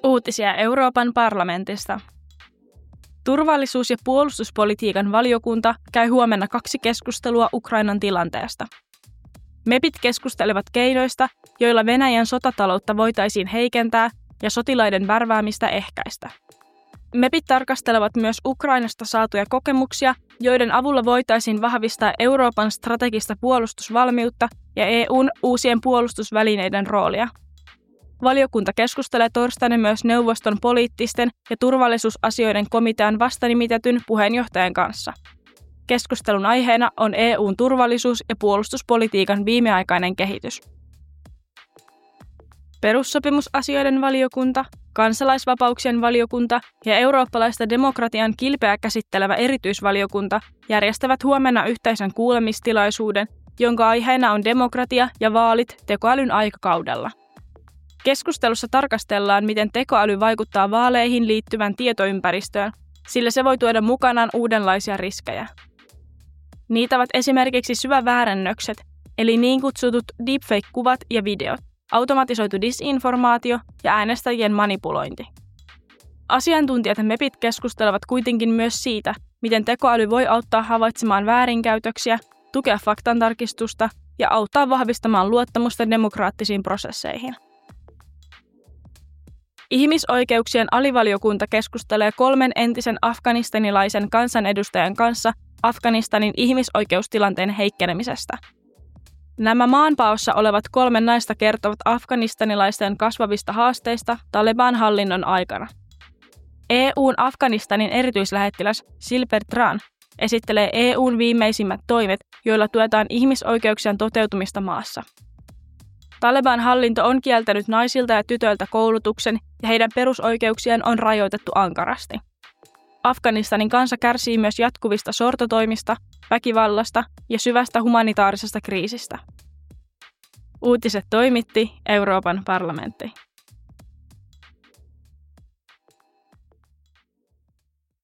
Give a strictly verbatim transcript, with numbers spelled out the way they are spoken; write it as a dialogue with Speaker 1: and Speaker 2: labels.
Speaker 1: Uutisia Euroopan parlamentista. Turvallisuus- ja puolustuspolitiikan valiokunta käy huomenna kaksi keskustelua Ukrainan tilanteesta. MEPit keskustelevat keinoista, joilla Venäjän sotataloutta voitaisiin heikentää ja sotilaiden värväämistä ehkäistä. MEPit tarkastelevat myös Ukrainasta saatuja kokemuksia, joiden avulla voitaisiin vahvistaa Euroopan strategista puolustusvalmiutta ja E U:n uusien puolustusvälineiden roolia. Valiokunta keskustelee torstaina myös neuvoston poliittisten ja turvallisuusasioiden komitean vastanimitetyn puheenjohtajan kanssa. Keskustelun aiheena on E U:n turvallisuus- ja puolustuspolitiikan viimeaikainen kehitys. Perussopimusasioiden valiokunta, kansalaisvapauksien valiokunta ja eurooppalaista demokratian kilpeä käsittelevä erityisvaliokunta järjestävät huomenna yhteisen kuulemistilaisuuden, jonka aiheena on demokratia ja vaalit tekoälyn aikakaudella. Keskustelussa tarkastellaan, miten tekoäly vaikuttaa vaaleihin liittyvän tietoympäristöön, sillä se voi tuoda mukanaan uudenlaisia riskejä. Niitä ovat esimerkiksi syväväärennökset, eli niin kutsutut deepfake-kuvat ja videot, automatisoitu disinformaatio ja äänestäjien manipulointi. Asiantuntijat ja MEPit keskustelevat kuitenkin myös siitä, miten tekoäly voi auttaa havaitsemaan väärinkäytöksiä, tukea faktantarkistusta ja auttaa vahvistamaan luottamusta demokraattisiin prosesseihin. Ihmisoikeuksien alivaliokunta keskustelee kolmen entisen afganistanilaisen kansanedustajan kanssa Afganistanin ihmisoikeustilanteen heikkenemisestä. Nämä maanpaossa olevat kolme naista kertovat afganistanilaisten kasvavista haasteista Taliban-hallinnon aikana. E U:n Afganistanin erityislähettiläs Silber Tran esittelee E U:n viimeisimmät toimet, joilla tuetaan ihmisoikeuksien toteutumista maassa. Taliban-hallinto on kieltänyt naisilta ja tytöiltä koulutuksen ja heidän perusoikeuksiaan on rajoitettu ankarasti. Afganistanin kansa kärsii myös jatkuvista sortotoimista, väkivallasta ja syvästä humanitaarisesta kriisistä. Uutiset toimitti Euroopan parlamentti.